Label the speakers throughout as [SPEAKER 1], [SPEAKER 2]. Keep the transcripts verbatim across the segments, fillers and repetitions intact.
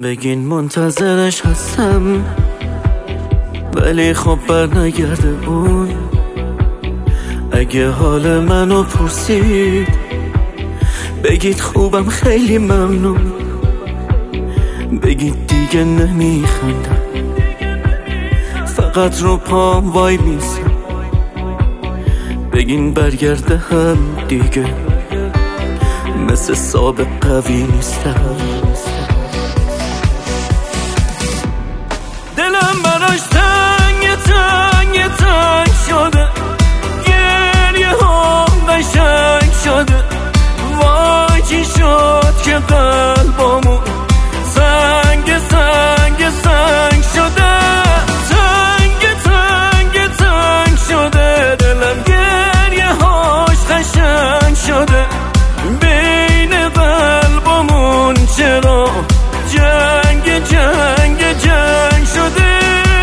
[SPEAKER 1] بگین منتظرش هستم، ولی خب بر نگرده اون. اگه حال منو پرسید بگید خوبم، خیلی ممنون. بگید دیگه نمیخندم، فقط رو پام وای میسم. بگین برگرده هم دیگه، مثل سابق قوی نیستم. دلم براش تنگ تنگ تنگ شده، گریه هم قشنگ شده. وای چی شد که قلبمون سنگ سنگ سنگ شده. تنگ تنگ تنگ شده، دلم گریه هاش قشنگ شده. بین قلبمون چرا جنگ جنگ جنگ شده.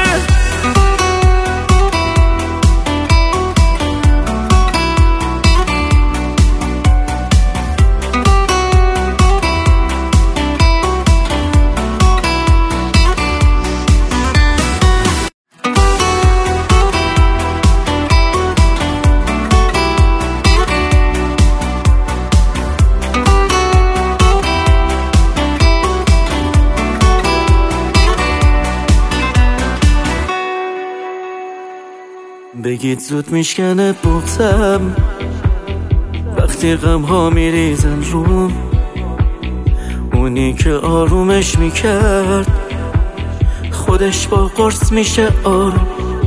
[SPEAKER 1] بگید زود میشکنه بغضم وقتی غم ها میریزن روم. اونی که آرومش میکرد خودش با قرص میشه آروم.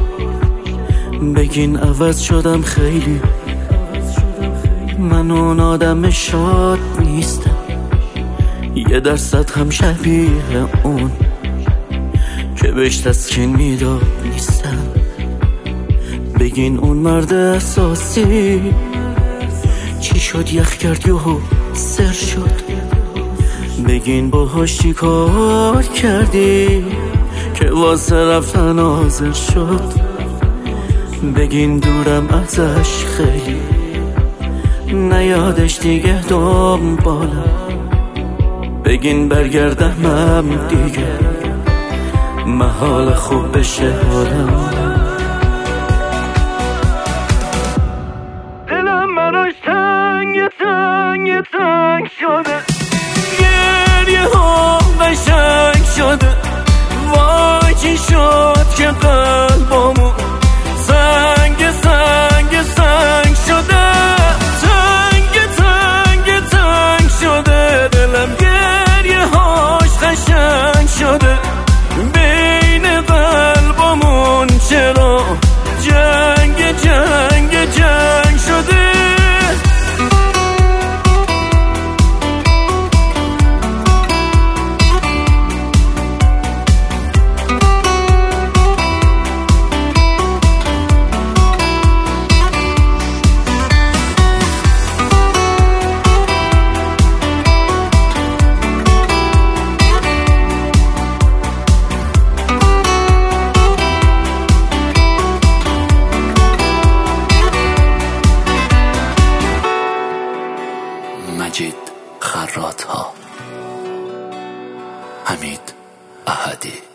[SPEAKER 1] بگین عوض شدم خیلی، من اون آدم شاد نیستم. یه درصد هم شبیه اون که بهش تسکین میداد نیستم. بگین اون مرد احساسی چی شد، یخ کرد یهو سر شد. بگین باهاش چی کار کردی که واسه رفتن حاضر شد. بگین دورم ازش خیلی، نیادش دیگه دنبالم. بگین برگردم دیگه، محال خوب بشه حالم. براش تنگ تنگ تنگ شده، گریه ها قشنگ شده. وای چی شد که قلبمون سنگ سنگ سنگ شده. تنگ تنگ تنگ شده، دلم گریه هاش قشنگ شده. بین قلبمون چرا جنگ جنگ جنگ شده.
[SPEAKER 2] مجید خراط‌ها، حمید احدی.